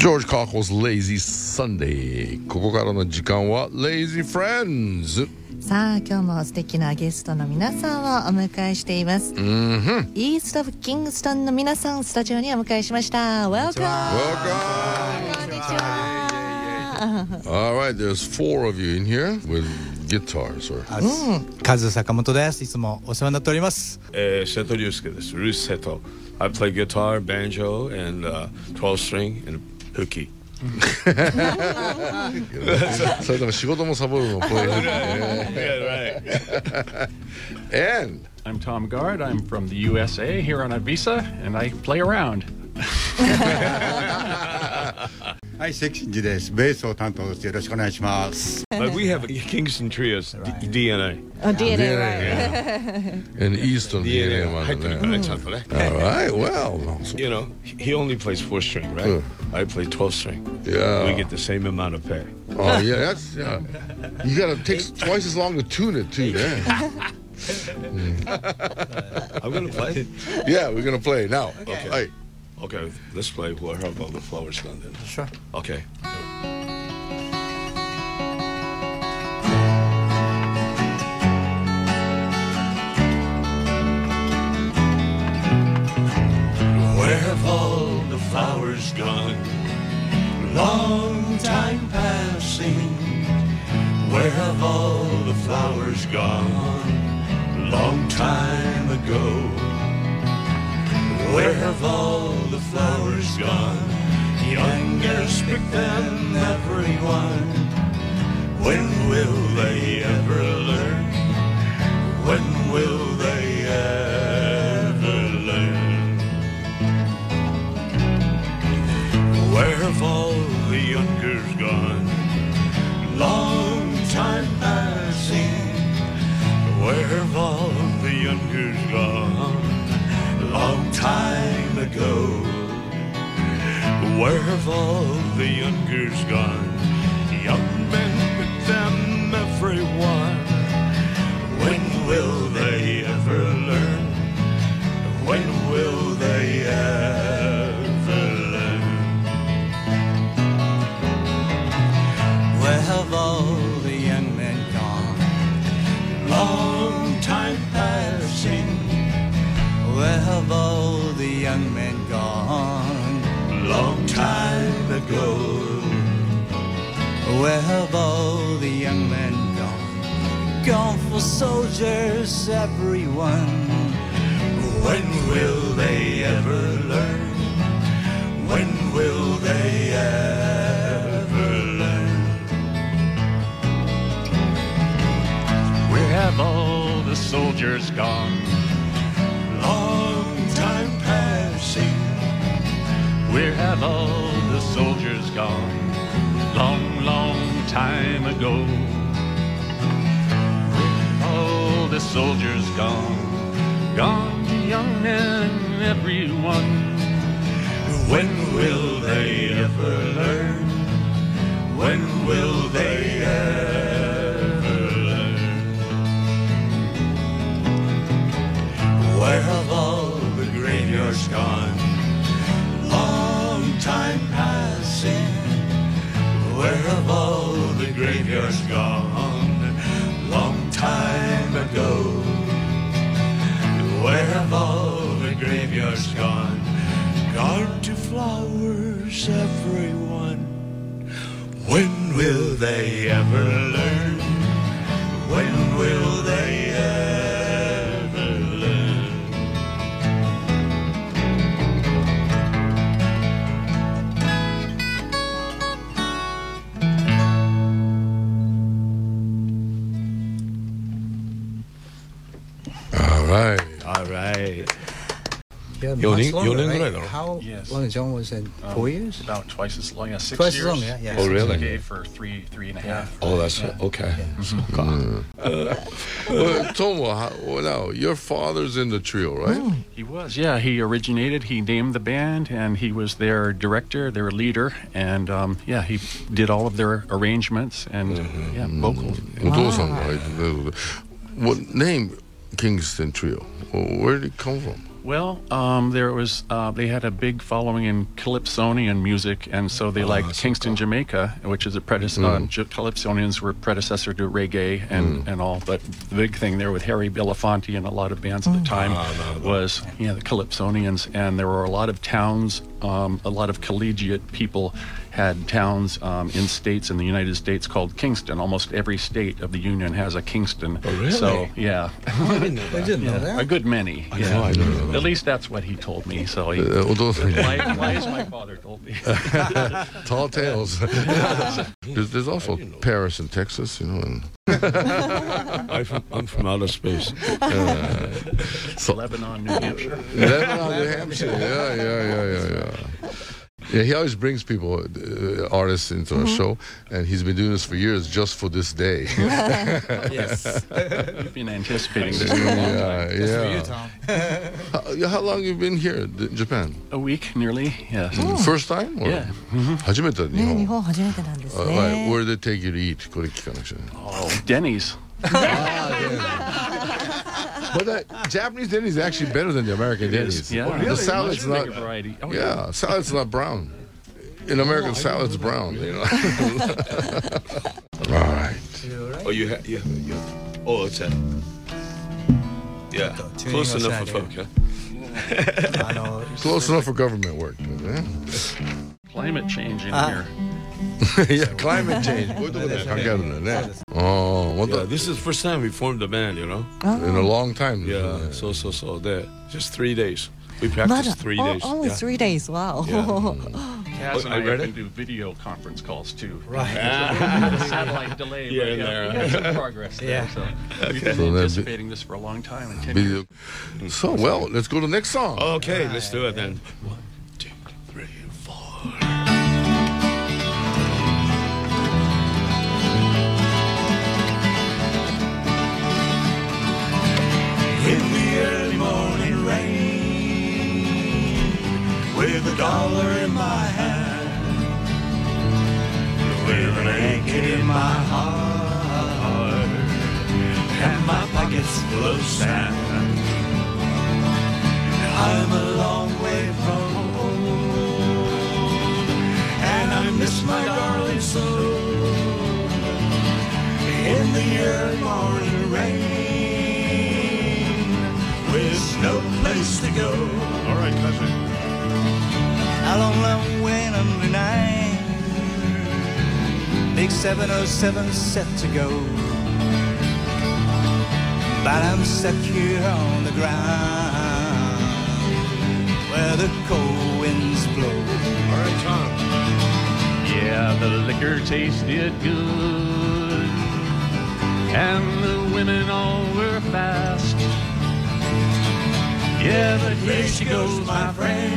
George Cockle's Lazy Sunday。 ここからの時間は Lazy Friends。 さあ今日も素敵なゲストの皆さんをお迎えしています。イーストオブキングストンの皆さんスタジオにお迎えしました。 Welcome。 こんにちは。 Alright, there's 4 of you in here with guitars. カズ坂本です。いつもお世話になっております。 瀬戸龍介です。ルース瀬戸。I play guitar, banjo, and 12 string and hooky. それでも仕事もサボるのこういう。 Yeah, right. And I'm Tom Gard. I'm from the USA here on a visa, and I play around. はい、関真嗣です。ベースを担当です。よろしくお願いします。 But we have a Kingston Trio's DNA. DNA, right. And Easton DNA までね。 ちゃんとね。 Alright, well. You know, he only plays 4 string, right? I play 12 string. Yeah. We get the same amount of pay. Oh yeah, that's You gotta take twice as long to tune it too, yeah. I'm gonna play. Yeah, we're gonna play now. Okay. Hey. Okay, let's play Where Have All the Flowers Gone then. Sure. Okay. Where have all the flowers gone? Long time passing. Where have all the flowers gone? Long time ago. Where have all the flowers gone? Young girls pick them, everyone. When will they ever learn? When will they ever learn? Where have all the young girls gone? Long time passing. Where have all the young girls gone? Long time ago. Where have all the young girls gone? Young men with them, everyone. When will they ever learn? When will they ever learn? Where have all the young men gone? Long time passing. Where have all the young men gone? Long time ago. Where have all the young men gone? Gone for soldiers, everyone. When will they ever learn? When will they ever learn? Where have all the soldiers gone? Long time passing. Where have all the soldiers gone? Long, long time ago. Where have all the soldiers gone? Gone to young men, everyone. When will they ever learn? When will they ever learn? Where have all the graveyards gone? Long time passing. Where have all the graveyards gone? Long time ago. Where have all the graveyards gone? Gone to flowers, everyone. When will they ever learn? When will they ever learn? Alright. All right. Yeah, Yo, much Ning- longer, Yo, Ning- right? right? How Yes. long John was in? 4 years? About twice as long, 6 Twice as years. long, yeah. Oh, really? Okay, for three and a half. Oh, that's okay. Well, Tomo, now your father's in the trio, right? He was, yeah. He originated. He named the band, and he was their director, their leader, and yeah, he did all of their arrangements and yeah, vocals. お父さんが入ってて。What name Kingston Trio? Where did it come from? Well, there was they had a big following in Calypsonian music, and so they liked Kingston, Jamaica, which is a predecessor. Calypsonians were predecessor to reggae and all. But the big thing there with Harry Belafonte and a lot of bands at the time was the Calypsonians, and there were a lot of towns, a lot of collegiate people had towns in states in the United States called Kingston. Almost every state of the Union has a Kingston. Oh, really? So, yeah. I didn't know that. A good many. I know that. At least that's what he told me. So he, lies my father told me. Tall tales. There's also Paris in Texas, you know. And I'm from outer space. Lebanon, New Hampshire. Lebanon, New Hampshire. Yeah. Yeah, he always brings people, artists, into our show, and he's been doing this for years, just for this day. Yes. You've been anticipating this for a long time. Just for you, Tom. How long have you been here in Japan? A week, nearly. Yes. First time? Or? Yeah. 初めて日本。 日本初めてなんです Right. ね。 Where did they take you to eat? これ聞かなくちゃ。 Oh, Denny's. But Japanese Denny's is actually better than the American Denny's. Yeah. The salad's Much not. bigger variety. Oh, Yeah, salad's not brown. In American, salad's brown. You know. All right. Oh, you have. Oh, it's a. Yeah, close enough for folk, huh? Close enough for government work. Yeah. Climate change in here. Yeah, climate change. こういうとこで関係あるんだよね。 Yeah, this is the first time we formed a band, you know? In a long time. Yeah, so. There, just 3 days. We まだ practiced 3 days. Only 3 days. Wow. Kaz and I I read have it? been do video conference calls too. Right. Satellite delay. Here but and there. we had some progress there. Yeah. So we've been So then- anticipating this for a long time. And 10 years. So, well, let's go to the next song. Okay, let's do it then. 1, 2, 3, 4. In the early morning rain, with $1 in my hand, with an ache in my heart, and my pockets full of sand. I'm a long way from home, and I miss my darling so. In the early morning rain, with no place to go. All right, cousin. A long, long way under 9, big 707 set to go. But I'm stuck here on the ground, where the cold winds blow. All right, Tom. Yeah, the liquor tasted good, and the women all were fast. Yeah, but Here she goes, my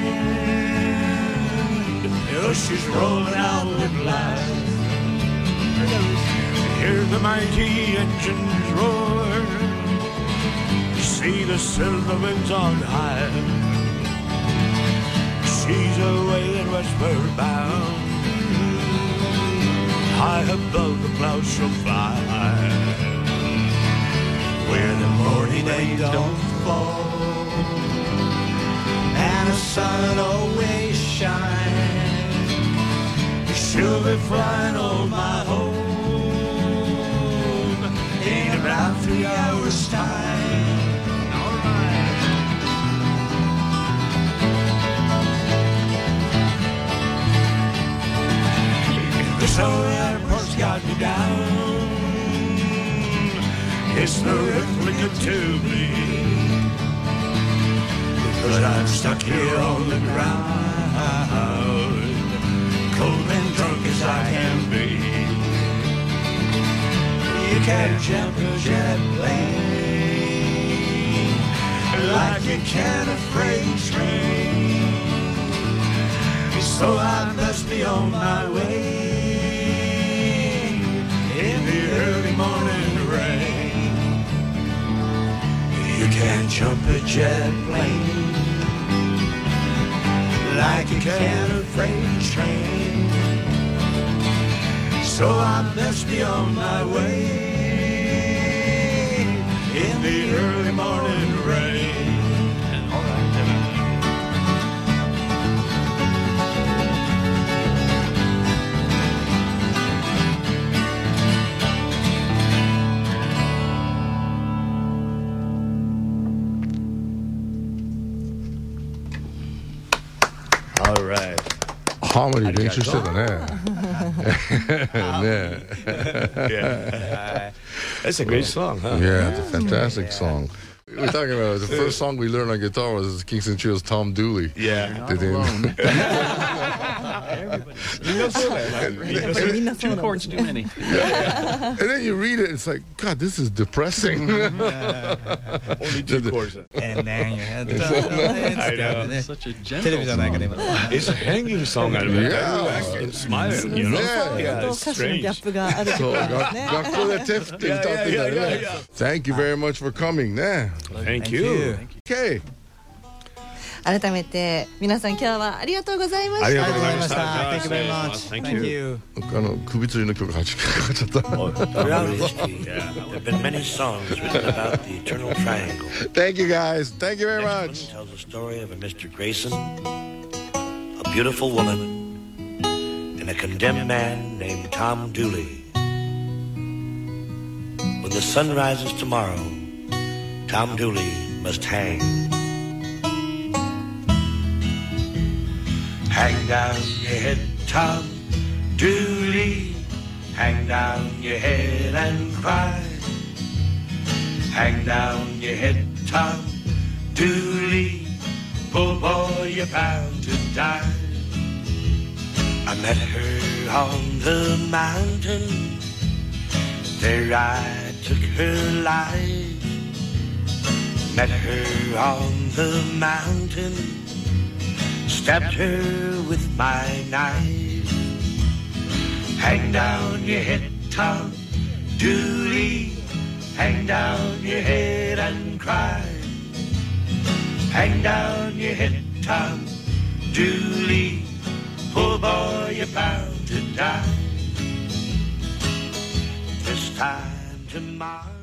friend. Oh, she's rolling out the blast. Hear the mighty engines roar. See the silver winds on high. She's away in westward bound. High above the clouds she'll fly. Where the morning rain don't fall, and the sun always shines. She'll be flying on my home in about 3 hours' time. This old airport's got me down. It's horrific to me, because I'm stuck here on the ground, cold and drunk as I can be. You can't jump a jet plane like you can a freight train. So I must be on my way in the early morning rain. You can't jump a jet plane like you can a freight train. So I must be on my way in the early morning rain. all right. All right. ハーモニー練習してたね。ね。 Yeah. That's a great song, huh? Yeah, it's a fantastic song. We're talking about the first song we learned on guitar was Kingston Trio's Tom Dooley. Yeah. Not alone. Two chords too many. And then you read it, it's like, God, this is depressing. Only 2 chords. And then you had to I know. Such a テレビ gentle じゃないか song. ね今 It's a hanging song out of it. Yeah. And smiling, you know? Yeah. Yeah, と it's 歌詞のギャッ strange. プがあるところですね。 学校で手振って歌ってたね。Thank you very much for coming ね。 Thank you. Okay. 改めて皆さん今日はありがとうございました。 ありがとうありがとうございました。 あ Thank you very much. Thank you. Thank you. 首吊りの曲かかっちゃった。 Throughout history, there have been many songs written about the Eternal Triangle. Thank you guys. Thank you very Next one much. tells the story of a Mr. Grayson, a beautiful woman, and a condemned man named Tom Dooley. When the sun rises tomorrow, Tom Dooley must hang. Hang down your head, Tom Dooley. Hang down your head and cry. Hang down your head, Tom Dooley. Poor boy, you're bound to die. I met her on the mountain. There I took her life. Met her on the mountain. Stabbed her with my knife. Hang down your head, Tom Dooley. Hang down your head and cry. Hang down your head, Tom Dooley. Poor boy, you're bound to die. This time tomorrow.